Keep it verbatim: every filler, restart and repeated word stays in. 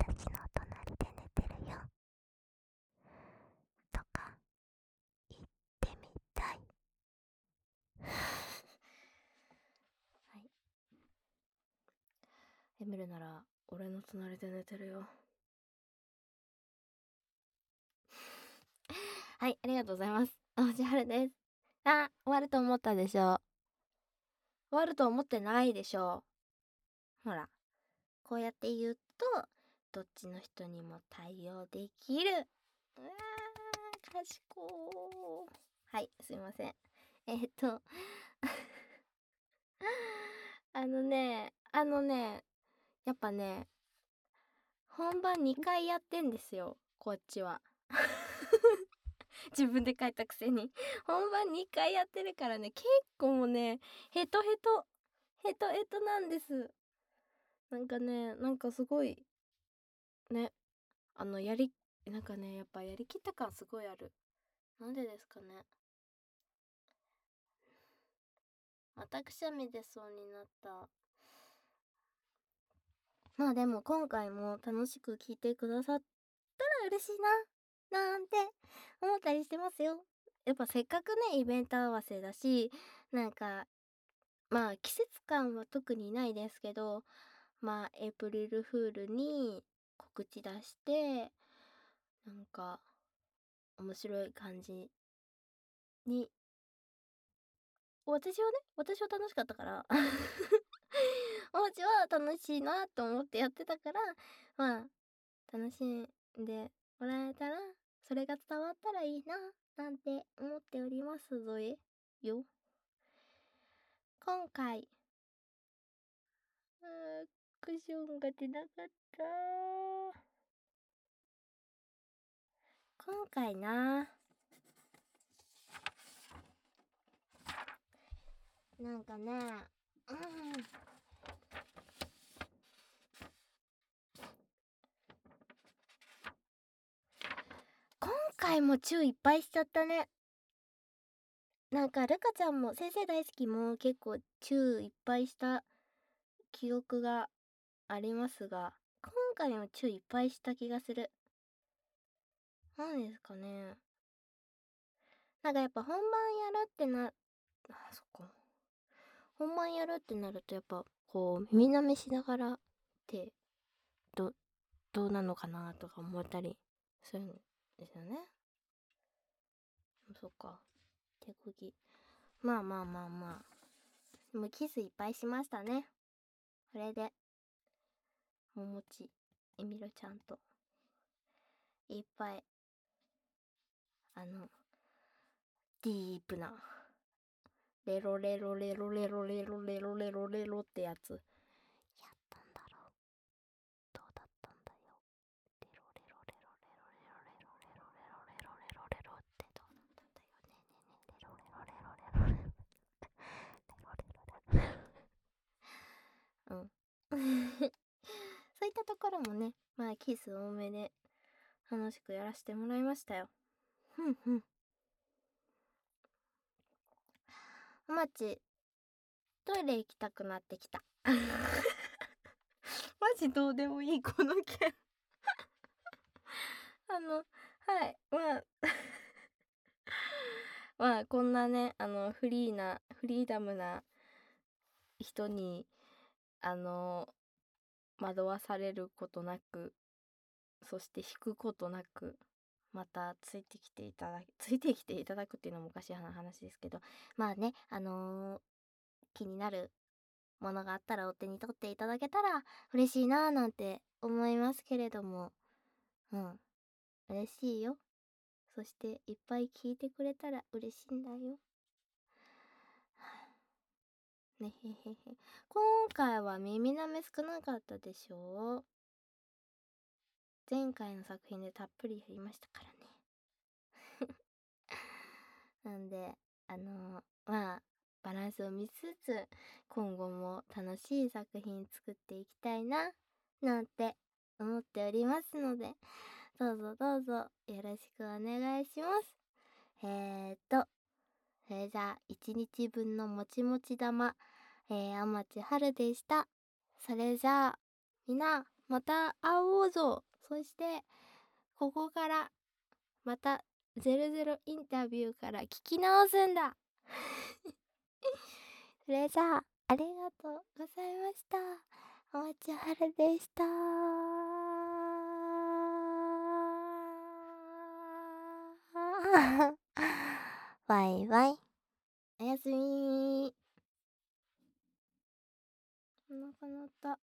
私の隣で寝てるよとか言ってみたい。はい。エムルなら俺の隣で寝てるよ。はい、ありがとうございます。おじはるです。あ、終わると思ったでしょ。終わると思ってないでしょ。ほら、こうやって言うとどっちの人にも対応できる。うわー、賢ー。はい、すいません。えー、っとあのねあのねやっぱね本番にかいやってんですよ、こっちは。自分で書いたくせに本番にかいやってるからね、結構もうねヘトヘトヘトヘトなんです。なんかねなんかすごいね、あのやりなんかねやっぱやりきった感すごいある。なんでですかね。またくしゃみ出そうになった。まあでも今回も楽しく聞いてくださったら嬉しいななんて思ったりしてますよ。やっぱせっかくねイベント合わせだし、なんかまあ季節感は特にないですけど、まあエイプリルフールに告知出してなんか面白い感じに、私はね私は楽しかったからおうちは楽しいなと思ってやってたから、まあ楽しんでもらえたら、それが伝わったらいいななんて思っておりますぞえよ。今回あークッションが出なかった。今回ななんかねうん今回もチューいっぱいしちゃったね。なんかルカちゃんも先生大好きも結構チューいっぱいした記憶がありますが、今回もチューいっぱいした気がする。なんですかね。なんかやっぱ本番やるってな、あ、そっか。本番やるってなるとやっぱこう耳舐めしながらってどどうなのかなとか思ったりするんですよね。そっか。手こぎ。まあまあまあまあ。でもキスいっぱいしましたね。これで。ももち、えみろちゃんと。いっぱい。あの、ディープな。レロレロレロレロレロレロレロレロってやつ。やったんだろう。どうだったんだよ。レロレロレロレロレロレロレロレロレロレロレロってどうだったんだよね。ねねレロレロレロレロレロレロレロレロレロ。うん。そういったところもね、まあキス多めで楽しくやらせてもらいましたよ。ふんふん。おまち、トイレ行きたくなってきた。マジどうでもいいこの件あの、はい、まあまあこんなね、あのフリーな、フリーダムな人に、あの、惑わされることなく、そして引くことなく、またついてきていただき、ついてきていただくっていうのもおかしい話ですけど、まあね、あのー気になるものがあったらお手に取っていただけたら嬉しいなーなんて思いますけれども、うん、嬉しいよ。そしていっぱい聞いてくれたら嬉しいんだよ。ねへへへ。今回は耳なめ少なかったでしょう。前回の作品でたっぷりやりましたからね。なんで、あのー、まあ、バランスを見つつ、今後も楽しい作品作っていきたいな、なんて思っておりますので、どうぞどうぞよろしくお願いします。えーっと、それじゃあ、いちにちぶんのもちもち玉、えー、あまちはるでした。それじゃあ、みんな、 また会おうぞ。そしてここからまたゼロゼロインタビューから聞き直すんだ。それじゃあ、ありがとうございました。おもちはるでした。バイバイ。おやすみ。お腹鳴った。